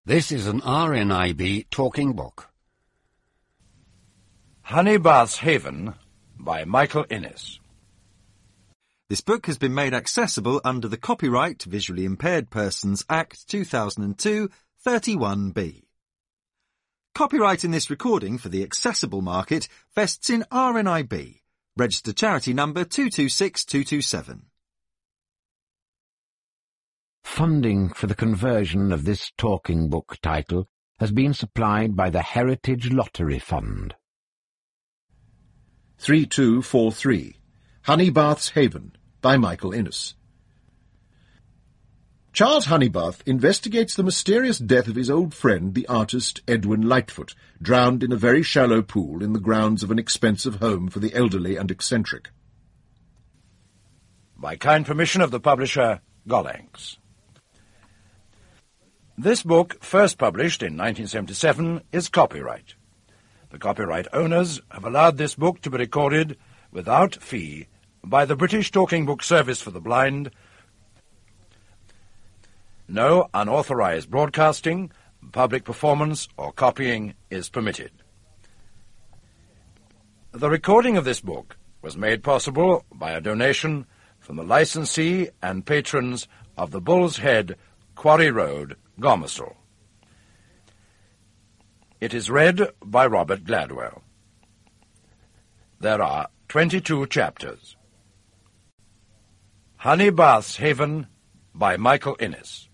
This is an RNIB talking book. Honeybath's Haven by Michael Innes. This book has been made accessible under the Copyright Visually Impaired Persons Act 2002, 31B. Copyright in this recording for the accessible market vests in RNIB, registered charity number 226227. Funding for the conversion of this talking book title has been supplied by the Heritage Lottery Fund. 3243 Honeybath's Haven by Michael Innes. Charles Honeybath investigates the mysterious death of his old friend, the artist Edwin Lightfoot, drowned in a very shallow pool in the grounds of an expensive home for the elderly and eccentric. By kind permission of the publisher, Gollancz. This book, first published in 1977, is copyright. The copyright owners have allowed this book to be recorded without fee by the British Talking Book Service for the Blind. No unauthorized broadcasting, public performance, or copying is permitted. The recording of this book was made possible by a donation from the licensee and patrons of the Bull's Head, Quarry Road, Gomersall. It is read by Robert Gladwell. There are 22 chapters. Honeybath's Haven by Michael Innes.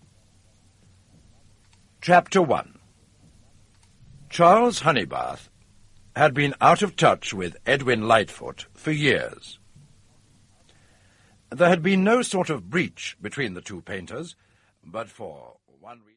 Chapter 1. Charles Honeybath had been out of touch with Edwin Lightfoot for years. There had been no sort of breach between the two painters, but for one reason